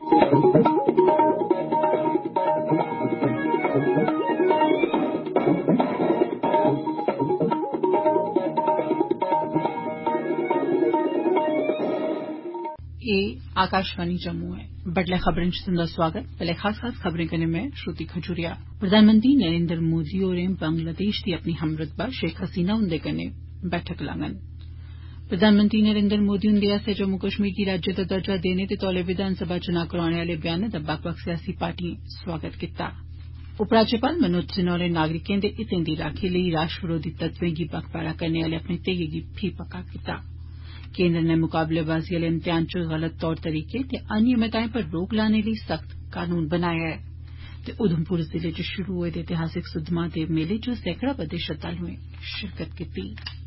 आकाशवाणी जम्मू है। बडलै खबरें च तुंदा स्वागत। पैह्ले खास खबरें कन्नै में श्रुति खजूरिया। प्रधानमंत्री नरेन्द्र मोदी होरें बंगलादेश दी अपनी हमरुतबा शेख हसीना हुंदे कन्नै बैठक लाङन। प्रधानमंत्री नरेन्द्र मोदी हुंदे आस्सेआ जम्मू कश्मीर गी राज्य दा दर्जा देने ते तौले विधानसभा चुनां करोआने आले बयानै दा बक्ख बक्ख सियासी पार्टिएं स्वागत कीता। उपराज्यपाल मनोज सिन्हा होरें नागरिकें दे हितें दी राक्खी लेई राष्ट्र बरोधी तत्वें गी बक्ख करने आले अपने ध्येइये गी फ्ही पक्का कीता। केन्द्र नै मुकाबलेबाजी आले इम्तेहान च गलत तौर तरीके ते अनियमितताएं पर रोक लाने लेई सख्त कानून बनाया ऐ ते उधमपुर जिले च शुरू होए दे ऐतिहासिक सुद्धमहादेव मेले च सैकड़ा बद्दे श्रद्धालुएं शिरकत कीती।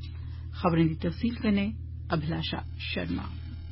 खबरें दी तफसील कन्नै अभिलाषा शर्मा।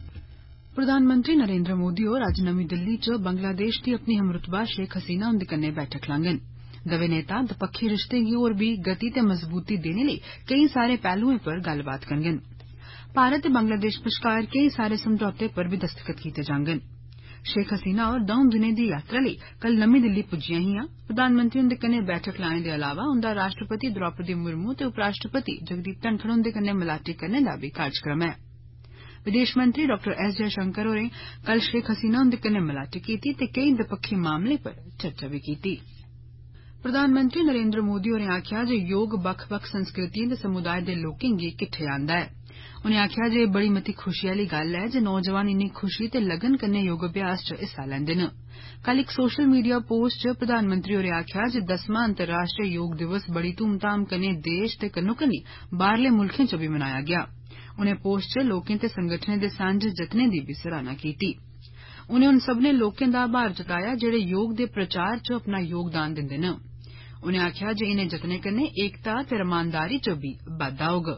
प्रधानमंत्री नरेन्द्र मोदी होर अज्ज नमीं दिल्ली च बंगलादेश दी अपनी हमरुतबा शेख हसीना हुंदे कन्नै बैठक लाङन। दवै नेता दपक्खी रिश्तें गी होर बी गति ते मजबूती देने लेई केई सारे पैहलुएं पर गल्लबात करङन। भारत ते बंगलादेश बश्कार केई सारे समझौते पर बी दस्तखत कीते जाङन। शेख हसीना होर द'ऊं दिनें दी यात्रा लेई कल नमीं दिल्ली पुज्जियां हियां। प्रधानमंत्री हुंदे कन्नै बैठक लाने दे अलावा उंदा राष्ट्रपति द्रौपदी मुर्मू ते उपराष्ट्रपति जगदीप धनखड़ हुंदे कन्नै मलाटी करने दा बी कार्यक्रम ऐ। विदेश मंत्री डॉ एस जयशंकर होरें कल शेख हसीना हुंदे कन्नै मलाटी कीती ते केई दपक्खी मामलें पर चर्चा बी कीती। प्रधानमंत्री नरेन्द्र मोदी होरें आखेआ जे योग बक्ख बक्ख संस्कृतिएं ते समुदाय दे लोकें गी किट्ठे आंदा ऐ। उनें आखेआ जे एह् बड़ी मती खुशी आली गल्ल ऐ जे नौजवान इन्नी खुशी ते लगन कन्नै योग अभ्यास च हिस्सा लैंदे न। कल इक सोशल मीडिया पोस्ट च प्रधानमंत्री होरें आखेआ जे 10वां अंतर्राष्ट्रीय योग दिवस बड़ी धूमधाम कन्नै देश ते कन्नो कन्नी बाहरले मुल्खें च बी मनाया गेआ। उनें पोस्ट च लोकें ते संगठनें दे सांझे जतनें दी बी सराहना कीती। उनें उन सब्बनें लोकें दा आभार जताया जेड़े योग दे प्रचार च अपना योगदान दिंदे न। उनें आखेआ जे इनें जतनें कन्नै एकता ते रमानदारी च बी बाद्दा होग।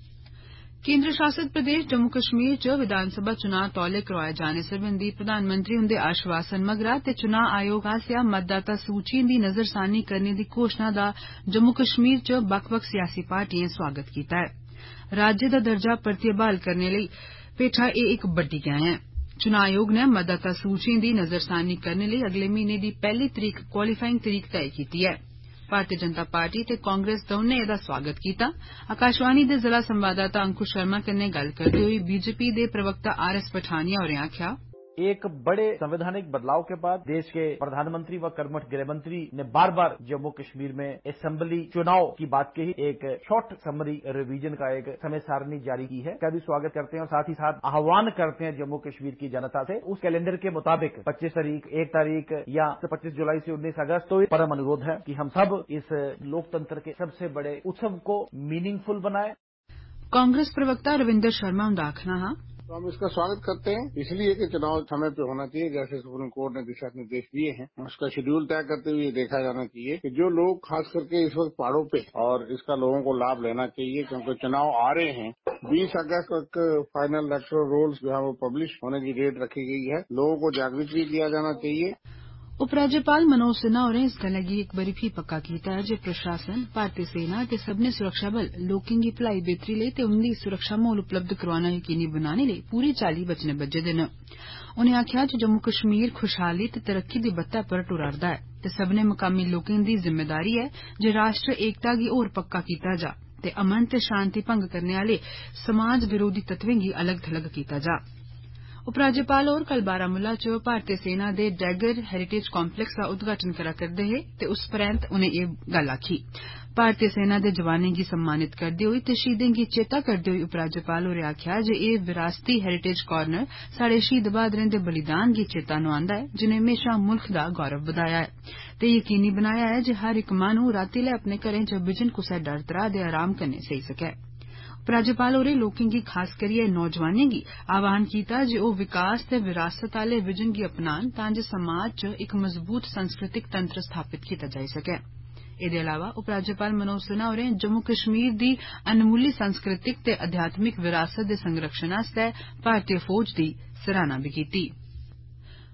केन्द्र शासित प्रदेश जम्मू कश्मीर च विधानसभा चुनां तौले करोआए जाने सरबंधी प्रधानमंत्री हुंदे आश्वासन मगरा ते चुनां आयोग आस्सेआ मतदाता सूचिएं दी नजरसानी करने दी घोषणा दा जम्मू कश्मीर च बक्ख बक्ख सियासी पार्टिएं स्वागत कीता ऐ। राज्य दा दर्जा परतियै बहाल करने लेई पेठा एह् इक बड्डी गैं ऐ। चुनां आयोग नै मतदाता सूचिएं दी नजरसानी करने लेई अगले म्हीने दी पैह्ली तरीक क्वालीफाइंग तरीक तय कीती ऐ। भारतीय जनता पार्टी ते कांग्रेस दौनें एह्दा स्वागत कीता। आकाशवाणी दे जिला संवाददाता अंकुश शर्मा कन्नै गल्ल करदे होई बीजेपी दे प्रवक्ता आर एस पठानिया होरें आखेआ एक बड़े संवैधानिक बदलाव के बाद देश के प्रधानमंत्री व कर्मठ गृह मंत्री ने बार बार जम्मू कश्मीर में असेंबली चुनाव की बात कही। एक शॉर्ट समरी रिवीजन का एक समय सारणी जारी की है, का भी स्वागत करते हैं और साथ ही साथ आह्वान करते हैं जम्मू कश्मीर की जनता से उस कैलेंडर के मुताबिक 25 तारीख 1 तारीख या 25 जुलाई से 19 अगस्त तो परम अनुरोध है कि हम सब इस लोकतंत्र के सबसे बड़े उत्सव को मीनिंगफुल बनाए। कांग्रेस प्रवक्ता रविंदर शर्मा हुंदा आखना हा तो हम इसका स्वागत करते हैं, इसलिए कि चुनाव समय पे होना चाहिए जैसे सुप्रीम कोर्ट ने दिशा निर्देश दिए हैं। उसका शेड्यूल तय करते हुए देखा जाना चाहिए कि जो लोग खास करके इस वक्त पहाड़ों पे और इसका लोगों को लाभ लेना चाहिए क्योंकि चुनाव आ रहे हैं। 20 अगस्त तक फाइनल इलेक्टोरल रोल्स जो है वो पब्लिश होने की डेट रखी गई है। लोगों को जागृत भी किया जाना चाहिए। उपराज्यपाल मनोज सिन्हा होरें इस गल्लै गी इक बारी फ्ही पक्का कीता ऐ जे प्रशासन भारतीय सेना ते सब्बने सुरक्षा बल लोकें गी भलाई बेहतरी लेई ते उंदी सुरक्षा माहौल उपलब्ध करोआना यकीनी बनाने लेई पूरी चाल्ली वचने बज्झे दे न। उनें आखेआ जे जम्मू कश्मीर खुशहाली ते तरक्की दी बत्तै पर टुरा'रदा ऐ ते सब्बने मकामी लोकें दी जिम्मेदारी ऐ जे राष्ट्र एकता गी होर पक्का कीता जा ते अमन ते शांति भंग करने आले समाज विरोधी तत्वें गी अलग थलग कीता जा। उपराज्यपाल होर कल बारामूला च भारतीय सेना दे डैगर हेरिटेज कॉम्पलैक्स दा उद्घाटन करा करदे हे ते उस परैंत उनें एह् गल्ल आखी। भारतीय सेना दे जवानें गी सम्मानित करदे होई ते शहीदें गी चेता करदे होई उपराज्यपाल होरें आखेआ जे एह् विरासती हेरिटेज कार्नर साढ़े शहीद बहादुरें दे बलिदान गी चेता नोआंदा ऐ जिनें म्हेशां मुल्ख दा गौरव बधाया ऐ ते यकीनी बनाया ऐ जे हर इक माह्नू रातीं लै अपने घरें च बिजन कुसै डर त्राह दे आराम कन्नै सेई सकै। उपराज्यपाल होरें लोकें गी खास करियै नौजवानें गी आह्वान कीता जे ओह् विकास ते विरासत आले विजन गी अपनान तां जे समाज च इक मजबूत सांस्कृतिक तंत्र स्थापित कीता जाई सकै। एह्दे अलावा उपराज्यपाल मनोज सिन्हा होरें जम्मू कश्मीर दी अनमुल्ली सांस्कृतिक ते अध्यात्मिक विरासत दे संरक्षण आस्तै भारतीय फौज दी सराहना बी कीती।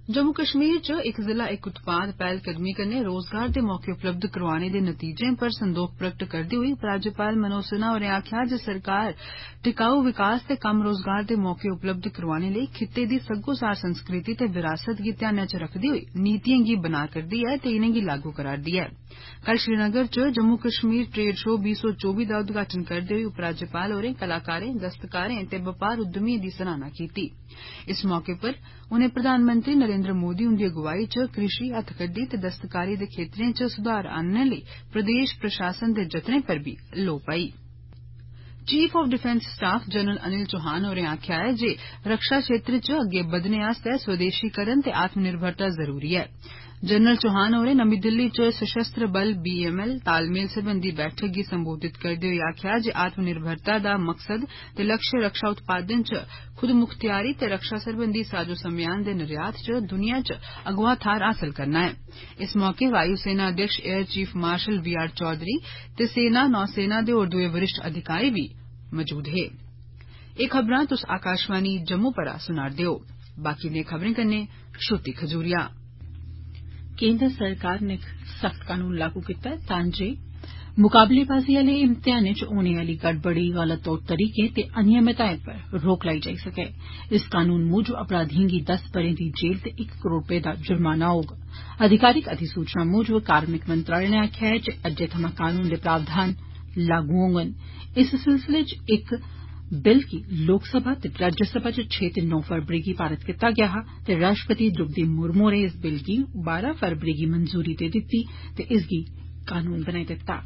जम्मू कश्मीर च इक जिला इक उत्पाद पैह्लकदमी कन्नै रोजगार दे मौके उपलब्ध करवाने दे नतीजें पर संदोख प्रगट करदे होई उपराज्यपाल मनोज सिन्हा होरें आखेआ जे सरकार टिकाऊ विकास ते कम्म रोजगार दे मौके उपलब्ध करवाने लेई खित्ते दी सग्गोसार संस्कृति ते विरासत गी ध्यानै च रखदे होई नीतिएं गी बना करदी ऐ ते इनेंगी लागू करा'रदी ऐ। कल श्रीनगर च जम्मू कश्मीर ट्रेड शो 2024 दा उद्घाटन करदे होई उपराज्यपाल होरें कलाकारें दस्तकारें ते बपार उद्यमिएं दी सराहना कीती। इस मौके पर उनें प्रधानमंत्री नरेंद्र मोदी हुंदी अगुवाई च कृषि हत्थखड्डी ते दस्तकारी दे खेत्तरें च सुधार आनने लेई प्रदेश प्रशासन दे जतनें पर बी लोऽ पाई। Chief of defence staff general Anil Chauhan होरें आखेआ ऐ जे रक्षा क्षेत्र च अग्गे बधने आस्तै स्वदेशीकरण ते आत्मनिर्भरता जरूरी ऐ। जनरल चौहान होरें नमीं दिल्ली च सशस्त्र बल BML तालमेल सरबंधी बैठक गी संबोधित करदे होई आखेआ जे आत्मनिर्भरता दा मकसद ते लक्ष्य रक्षा उत्पादन च खुदमुख्तियारी ते रक्षा सरबंधी साजो समेयान दे निर्यात च दुनिया च अगुआ थाह्र हासल करना ऐ। इस मौके वायु सेना अध्यक्ष air chief marshal VR Chaudhary ते सेना नौसेना दे होर दुए वरिष्ठ अधिकारी बी मौजूद हे। एह् खबरां तुस आकाशवाणी जम्मू परा सुना'रदे ओ। बाकी दिएं खबरें कन्नै श्रुति खजूरिया। केंद्र सरकार ने सख्त कानून लागू कीता ऐ तां जे मुकाबलेबाजी आले इम्तिहानें च होने आली गड़बड़ी गलत तौर तरीकें ते अनियमितताएं पर रोक लाई जाई सकै। इस कानून मूजब अपराधिएं गी 10 ब'रें दी जेल ते 1 करोड़ रपे दा जुर्माना होग। अधिकारिक अधिसूचना मूजब कार्मिक मंत्रालय नै आखेआ ऐ जे अज्जै थमां कानून दे प्रावधान लागू होङन। इस सिलसिले च इक बिल गी लोकसभा ते राज्यसभा च 6 ते 9 फरवरी गी पारित कीता गेआ हा ते राष्ट्रपति द्रौपदी मुर्मू होरें इस बिल गी 12 फरवरी गी मंजूरी देई दित्ती ते इसगी कानून बनाई दित्ता।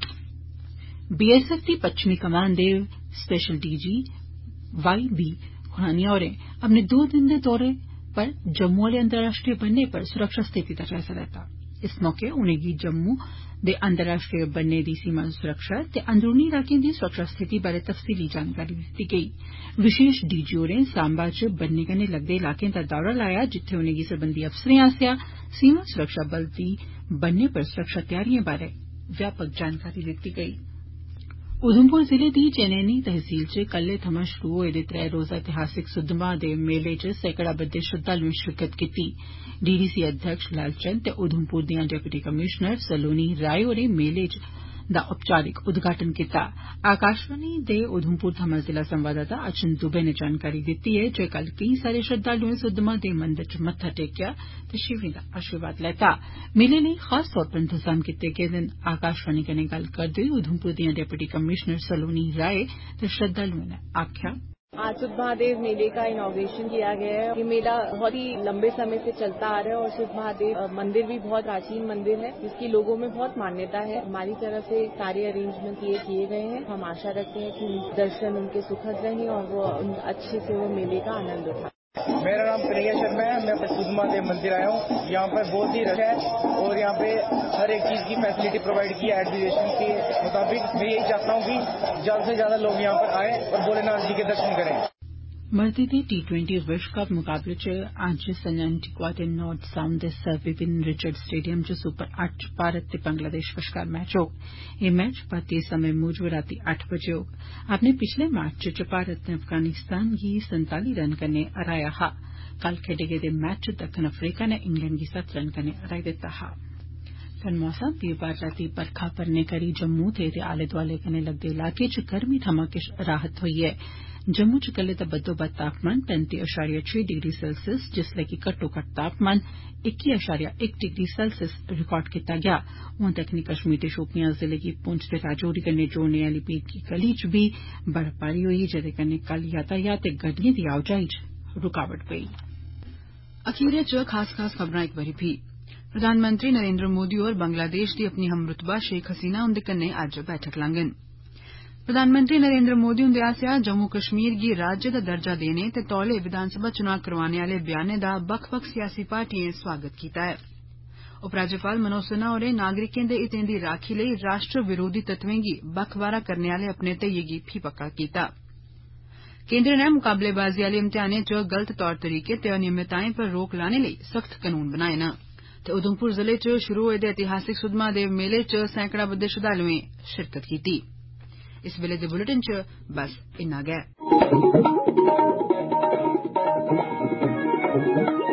BSF दी पच्छमी कमान दे स्पेशल DG YB खुरानिया होरें अपने 2 दिन दे दौरे पर जम्मू आले अंतर्राष्ट्रीय बन्ने पर सुरक्षा स्थिति दा जायजा लैता। इस मौके उनेंगी जम्मू दे अंतर्राष्ट्रीय बन्ने दी सीमा सुरक्षा ते अंदरूनी इलाकें दी सुरक्षा स्थिति बारै तफसीली जानकारी दित्ती गेई। विशेष DG होरें सांबा च बन्ने कन्नै लगदे इलाकें दा दौरा लाया जित्थे उनेंगी सरबंधी अफसरें आस्सेआ सीमा सुरक्षा बल दी बन्ने पर सुरक्षा तैयारिएं बारै व्यापक जानकारी दित्ती गेई। उधमपुर जिले दी चनैनी तहसील च कल्लै थमां शुरू होए दे 3 रोजा ऐतिहासिक सुद्धमहादेव मेले च सैकड़ा बद्दे श्रद्धालुएं शिरकत कीती। DDC अध्यक्ष लालचंद ते उधमपुर दियां डिप्टी कमिशनर सलोनी राय होरें मेले दा औपचारिक उद्घाटन कीता। आकाशवाणी दे उधमपुर थमां जिला संवाददाता अचिंत दुबे नै जानकारी दित्ती ऐ जे कल केई सारे श्रद्धालुएं सुद्धमहादेव मंदर च मत्था टेकेआ ते शिवें दा आशीर्वाद लैता। मेले लेई खास तौर पर इंतजाम कीते गेदे न। आकाशवाणी कन्नै गल्ल करदे होई उधमपुर दियां डिप्टी कमिशनर सलोनी राय ते श्रद्धालुएं ने आखेआ आज शुद्ध महादेव मेले का इनॉग्रेशन किया गया है। ये मेला बहुत ही लंबे समय से चलता आ रहा है और शुद्ध महादेव मंदिर भी बहुत प्राचीन मंदिर है जिसकी लोगों में बहुत मान्यता है। हमारी तरफ से सारे अरेंजमेंट किए गए हैं। हम आशा रखते हैं कि दर्शन उनके सुखद रहें और वो अच्छे से वो मेले का आनंद उठाएं। मेरा नाम प्रिया शर्मा है। मैं शुद्ध महादेव मंदिर आया हूँ। यहाँ पर बहुत ही रश है और यहाँ पे हर एक चीज की फैसिलिटी प्रोवाइड की है एडमिनिस्ट्रेशन के मुताबिक। मैं यही चाहता हूँ कि ज्यादा से ज्यादा लोग यहाँ पर आए और भोलेनाथ जी के दर्शन करें। मर्दी दे T20 विश्व कप मुकाबले च अज्ज संजा एंटीगुआ ते नॉर्थ साउंड दे सर विविन रिचर्ड स्टेडियम च सुपर 8 भारत ते बंगलादेश बश्कार मैच होग। एह् मैच भारतीय समें मूजब रातीं 8 बजे होग। अपने पिछले मैच च भारत नै अफगानिस्तान गी 47 रन कन्नै हराया हा। कल खेडे गेदे मैच च दक्खन अफ्रीका नै इंग्लैंड गी 7 रन कन्नै हराई दित्ता हा। मौसम बीरवार रातीं बरखा परने करी जम्मू ते आले दोआले कन्नै लगदे इलाकें च गर्मी थमां किश राहत थ्होई ऐ। जम्मू च कल्लै दा बद्धोबद्ध तापमान 35.6 डिग्री सेल्सियस जिसलै कि घट्टोघट्ट तापमान 21.1 डिग्री सेल्सियस रिकार्ड कीता गेआ। हुन दक्खनी कश्मीर दे शोपियां जिले गी पुंछ ते राजौरी कन्नै जोड़ने आली पीर की गली च बी बर्फबारी होई जेदे कन्नै कल यातायात ते गड्डिएं दी आओजाई च रुकावट पेई। अखीरै च खास खबरां इक बारी फ्ही। प्रधानमंत्री नरेंद्र मोदी होर बंगलादेश दी अपनी हमरुतबा शेख हसीना हुंदे कन्नै अज्ज बैठक लांगन। प्रधानमंत्री नरेंद्र मोदी हुंदे आस्सेआ जम्मू कश्मीर गी राज्य दा दर्जा देने ते तौले विधानसभा चुनां करोआने आले बयानै दा बक्ख बक्ख सियासी पार्टिएं स्वागत कीता ऐ। उपराज्यपाल मनोज सिन्हा होरें नागरिकें दे हितें दी राक्खी लेई राष्ट्र विरोधी तत्वें गी बक्ख-बाहरा करने आले अपने धैइये गी फ्ही पक्का कीता। केंद्र नै मुकाबलेबाजी आले इम्तिहानें च गलत तौर तरीके ते अनियमितताएं पर रोक लाने लेई सख्त कानून बनाए न। ते उधमपुर जिले च शुरू होए दे ऐतिहासिक सुद्धमहादेव मेले च सैकड़ा बद्दे श्रद्धालुएं शिरकत कीती। इस वेले दे बुलेटिन च बस इन्ना गै।